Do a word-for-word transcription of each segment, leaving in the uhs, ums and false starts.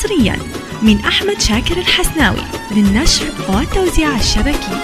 حصريا من أحمد شاكر الحسناوي للنشر والتوزيع الشبكي.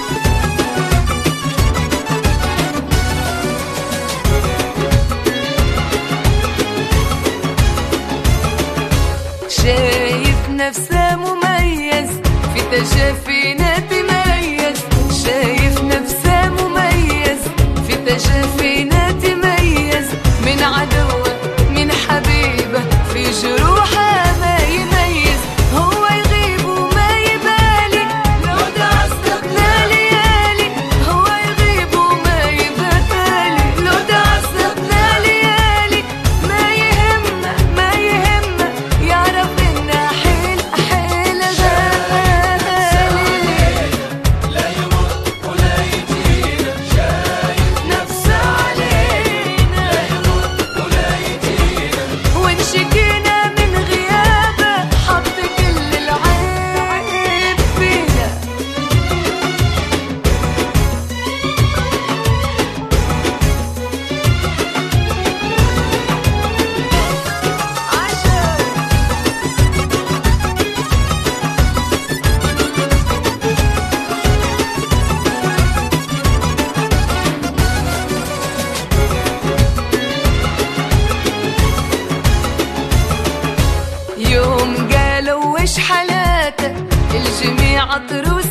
شايف نفسه مميز في تجافينا تميز، شايف نفسه مميز في تجافينا تميز، من عدوه من حبيبه في جروحه ما يميز، هو يغيب وما يبالي لو تعذبنا ليالي، هو يغيب وما يبالي لو تعذبنا ليالي، ما يهمه ما يهمه يعرف إنه حيل حيل غالي، لا يموت ولا يجينا، شايف نفسه علينا، لا يموت ولا يجينا، وإن شكينا من غيابه حط كل العيب فينا. يوم قالوا وش حالاته الجميع عطروا